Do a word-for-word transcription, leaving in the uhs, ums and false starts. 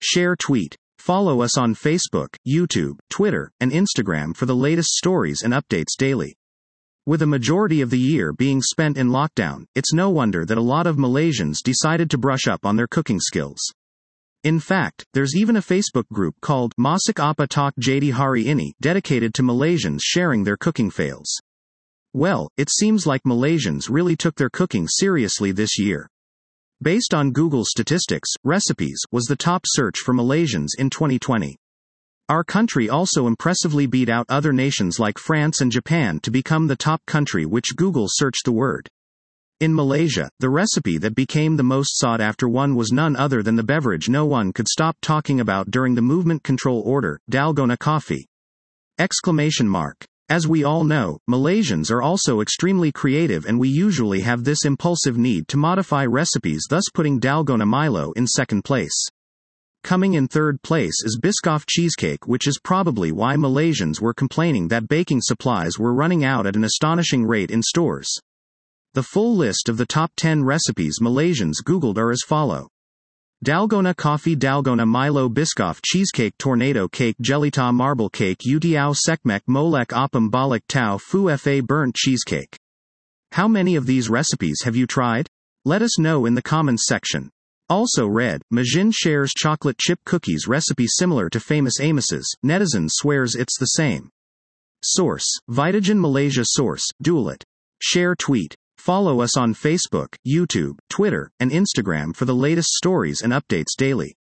Share tweet. Follow us on Facebook, YouTube, Twitter, and Instagram for the latest stories and updates daily. With a majority of the year being spent in lockdown, it's no wonder that a lot of Malaysians decided to brush up on their cooking skills. In fact, there's even a Facebook group called Masak Apa Tak Jadi Hari Ini, dedicated to Malaysians sharing their cooking fails. Well, it seems like Malaysians really took their cooking seriously this year. Based on Google statistics, recipes was the top search for Malaysians in twenty twenty. Our country also impressively beat out other nations like France and Japan to become the top country which Google searched the word. In Malaysia, the recipe that became the most sought-after one was none other than the beverage no one could stop talking about during the movement control order, Dalgona coffee! Exclamation mark. As we all know, Malaysians are also extremely creative, and we usually have this impulsive need to modify recipes, thus putting Dalgona Milo in second place. Coming in third place is Biscoff cheesecake, which is probably why Malaysians were complaining that baking supplies were running out at an astonishing rate in stores. The full list of the top ten recipes Malaysians Googled are as follow. Dalgona coffee, Dalgona Milo, Biscoff cheesecake, tornado cake, jelita marble cake, Utiao sekmek, molek apam balik tau, fu fa burnt cheesecake. How many of these recipes have you tried? Let us know in the comments section. Also read, Majin shares chocolate chip cookies recipe similar to famous Amos's, netizen swears it's the same. Source, Vitagen Malaysia. Source, Duelit. Share tweet. Follow us on Facebook, YouTube, Twitter, and Instagram for the latest stories and updates daily.